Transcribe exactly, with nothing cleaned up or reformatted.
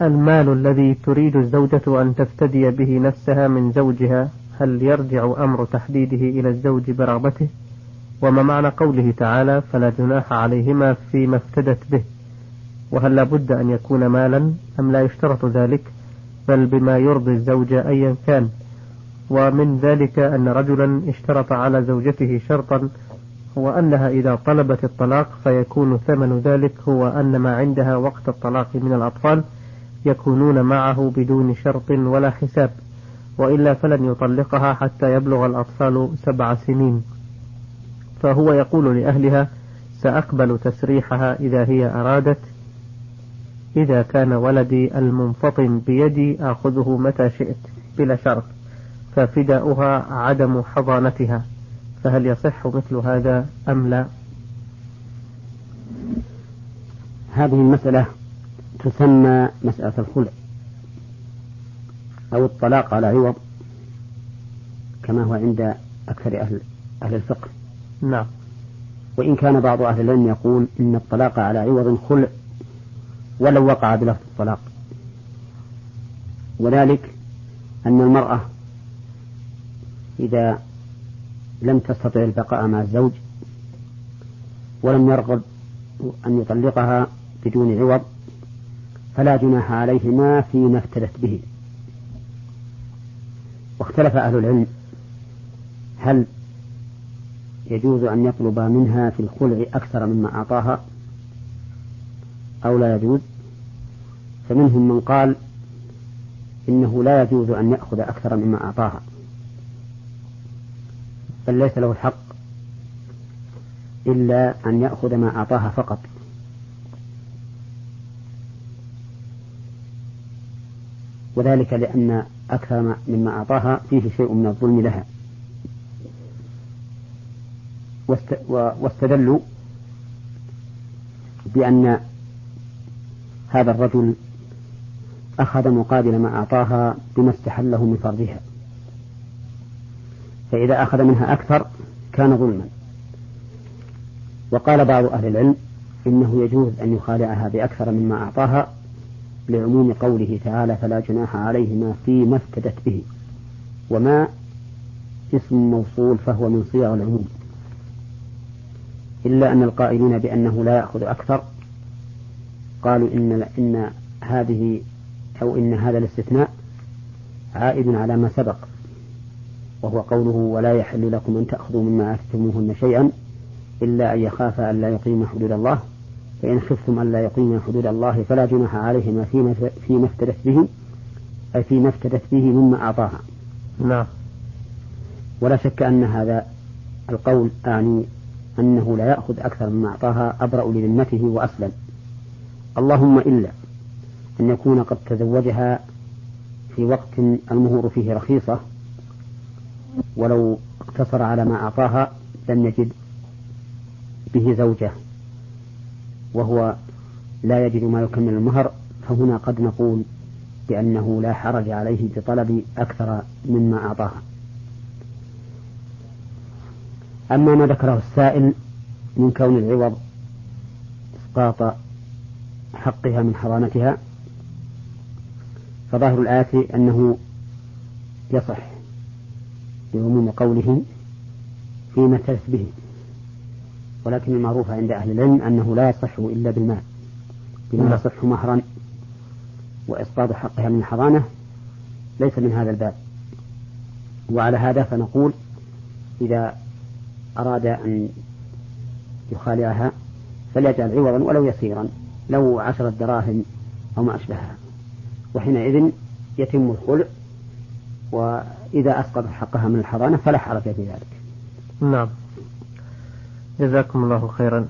المال الذي تريد الزوجة أن تفتدي به نفسها من زوجها هل يرجع أمر تحديده إلى الزوج برغبته؟ وما معنى قوله تعالى فلا جناح عليهما فيما افتدت به؟ وهل لابد أن يكون مالا أم لا يشترط ذلك بل بما يرضي الزوجة أيا كان؟ ومن ذلك أن رجلا اشترط على زوجته شرطا هو أنها إذا طلبت الطلاق فيكون ثمن ذلك هو أن ما عندها وقت الطلاق من الأطفال يكونون معه بدون شرط ولا حساب، وإلا فلن يطلقها حتى يبلغ الأطفال سبع سنين. فهو يقول لأهلها سأقبل تسريحها إذا هي أرادت، إذا كان ولدي المنفطم بيدي آخذه متى شئت بلا شرط، ففداؤها عدم حضانتها، فهل يصح مثل هذا أم لا؟ هذه المسألة تسمى مسألة الخلع أو الطلاق على عوض كما هو عند أكثر أهل, أهل الفقه. نعم. وإن كان بعض أهل العلم يقول إن الطلاق على عوض خلع ولو وقع بلفظ الطلاق، وذلك أن المرأة إذا لم تستطع البقاء مع الزوج ولم يرغب أن يطلقها بدون عوض فلا جناح عليهما فيما افتدت به. واختلف أهل العلم هل يجوز أن يطلب منها في الخلع أكثر مما أعطاها أو لا يجوز. فمنهم من قال إنه لا يجوز أن يأخذ أكثر مما أعطاها، بل ليس له الحق إلا أن يأخذ ما أعطاها فقط. وذلك لأن أكثر مما أعطاها فيه شيء من الظلم لها. واستدلوا بأن هذا الرجل أخذ مقابل ما أعطاها بما استحله من فرضها، فإذا أخذ منها أكثر كان ظلما. وقال بعض أهل العلم إنه يجوز أن يخالعها بأكثر مما أعطاها لعموم قوله تعالى فلا جناح عليهما فيما افتدت به، وما اسم موصول فهو من صيغ العموم، إلا أن القائلين بأنه لا يأخذ أكثر قالوا إن, إن هذه أو إن هذا الاستثناء عائد على ما سبق، وهو قوله ولا يحل لكم أن تأخذوا مما آتيتموهن شيئا إلا أن يخافا أن لا يقيم حدود الله، فإن خفتم أن لا يقيم حدود الله فلا جناح عليهما فيما, فيما افتدت به، أي فيما افتدت به مما أعطاها. نعم. ولا شك أن هذا القول أعني أنه لا يأخذ أكثر مما أعطاها أبرأ لذمته وأسلم، اللهم إلا أن يكون قد تزوجها في وقت المهور فيه رخيصة، ولو اقتصر على ما أعطاها لم يجد به زوجة وهو لا يجد ما يكمل المهر، فهنا قد نقول بأنه لا حرج عليه بطلب أكثر مما أعطاها. أما ما ذكره السائل من كون العوض إسقاط حقها من حضانتها فظاهر الآية أنه يصح بعموم قوله فيما افتدت به، ولكن المعروف عند أهل العلم أنه لا يصح إلا بالمال، بما يصح مهرا، وإسقاط حقها من الحضانة ليس من هذا الباب. وعلى هذا فنقول إذا أراد أن يخالعها فليجعل عوضا ولو يسيرا، لو عشرة دراهم أو ما أشبهها، وحينئذ يتم الخلع، وإذا أسقط حقها من الحضانة فلا حرج في ذلك. نعم. جزاكم الله خيرا.